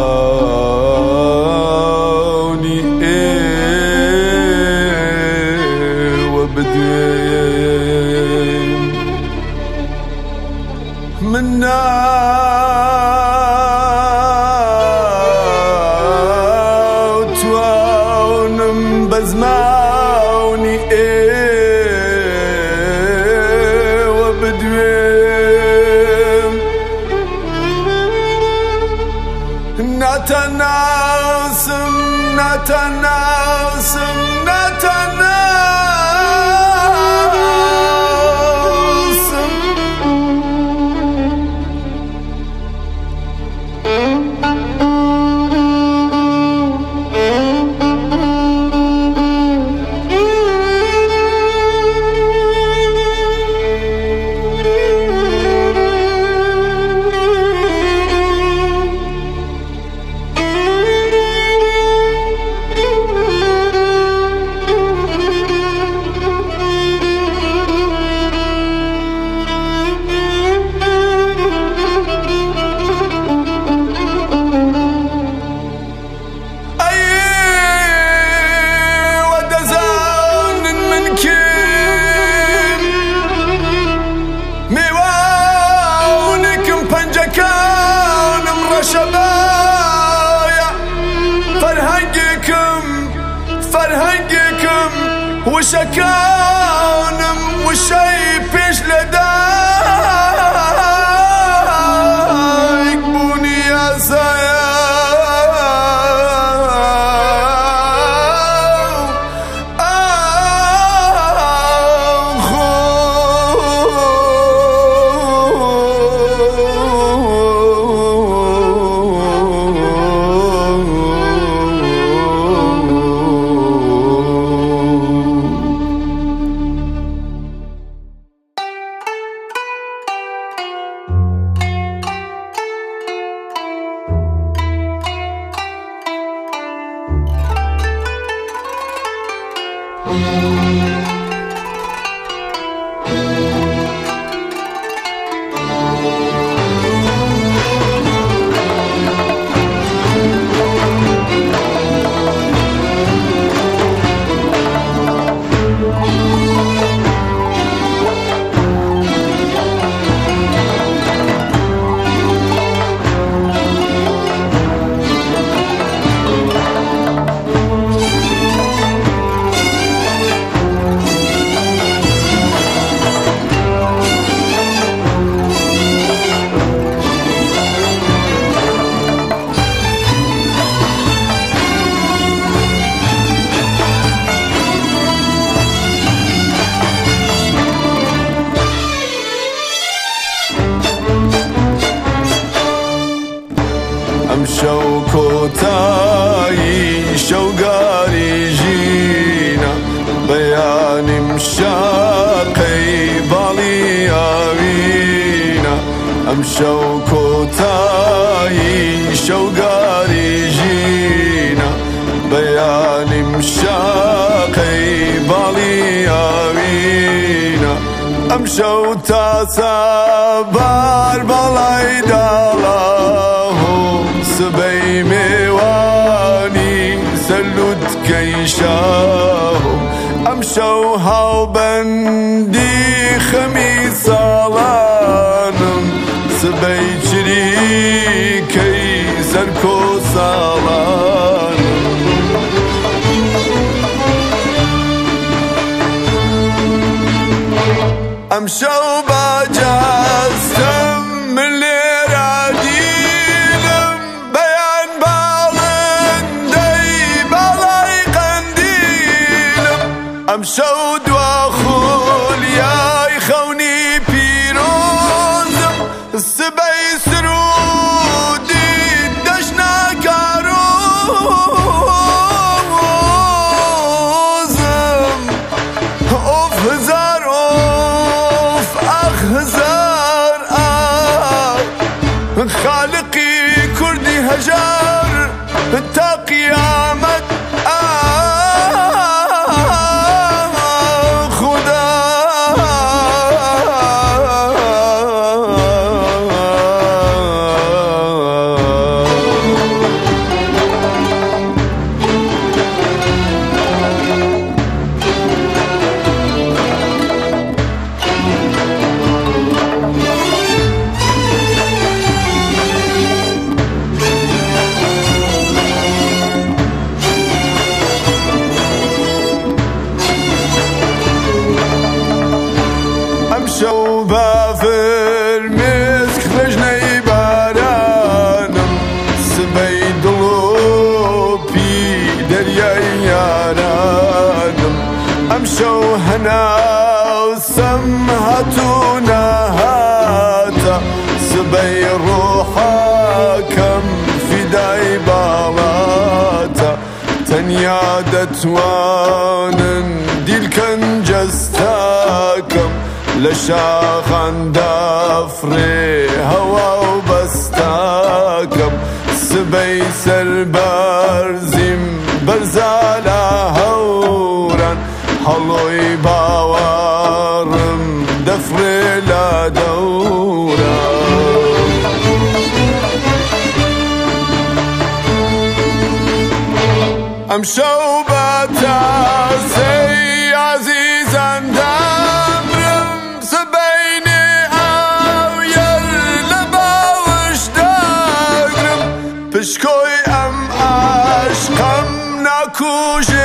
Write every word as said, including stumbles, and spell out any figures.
من توانم بزماني ايه وبدويم نتناسم نتناسم نتناسم شبايا فرهنجكم فرهنجكم وشكانم وشي بيش لدايك بوني يا سايا شوكوتاي شوقاري جينا بياني مشاقي بالي آوينا أم شوكوتاي شوقاري جينا بياني مشاقي بالي آوينا أم شوتا سابار بالاي دالاهو سبي ميواني سلوت كيشاهو أمشو هاو بندي خميس علانم سبي شريكي سركو سالانم أمشو باجازتم من ليراديلم بيان بالندي بالاي قنديلم أمشو دواخول يا خوني بيروزم السبي سرودي دشنا كاروزم أوف هزار أوف أخ هزار آه خالقي كردي هجار تا قيامة آه شو هنا وسمهتونا هاتا سبي روحا كم فداي بالاتا تنيادت وانن ديل كنجستاكم لشاخان دافري هوا وبستاكم سبي سلبرزيم برزالا هوران حلوي باورم دفري لا دورا ام شوبتا سي عزيزا دامرم سبيني او يرلبا وشداقرم بشكوي ام عشقم ناكوش